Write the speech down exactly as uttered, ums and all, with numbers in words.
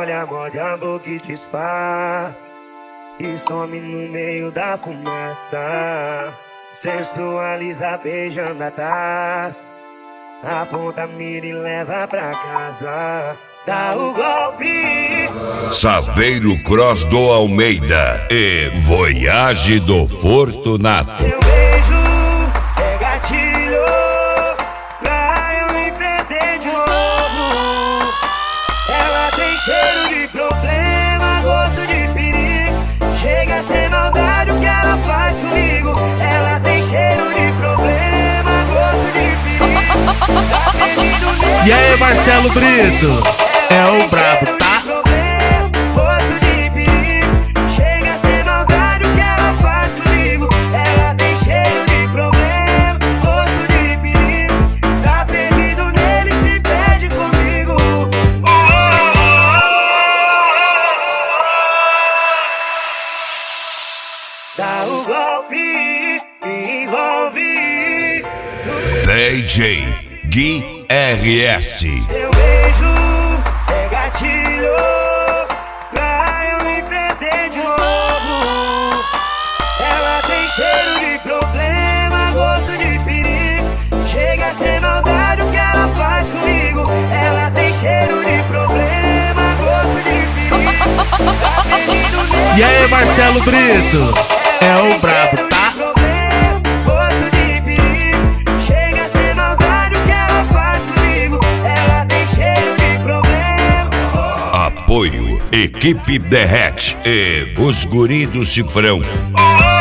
olha, morde a boca e desfaz e some no meio da fumaça. Sensualiza beijando atrás, aponta a mira e leva pra casa. Dá o golpe. Saveiro Cross do Almeida e Voyage do Fortunato. Seu beijo é gatilho pra eu me prender de novo. Ela tem cheiro de problema, gosto de perigo. Chega a ser maldade o que ela faz comigo. Ela tem cheiro de problema, gosto de perigo. Tá pedindo mesmo. E aí, Marcelo Brito? É o brabo, tá? Gosto de perigo. Chega a ser maldade o que ela faz comigo. Ela tem cheiro de problema, gosto de perigo. Tá perdido nele, se perde comigo. Dá o golpe, me envolve. D J Gui R S. Seu beijo é gatilho pra eu me prender de novo. Ela tem cheiro de problema, gosto de perigo. Chega a ser maldade o que ela faz comigo. Ela tem cheiro de problema, gosto de perigo. Tá perdido nele. E aí, Marcelo Brito? É o brabo, tá? Gosto de perigo. Chega a ser maldade o que ela faz comigo. Ela tem cheiro de problema. Apoio Equipe Derrete e os Guri do Cifrão. Oh,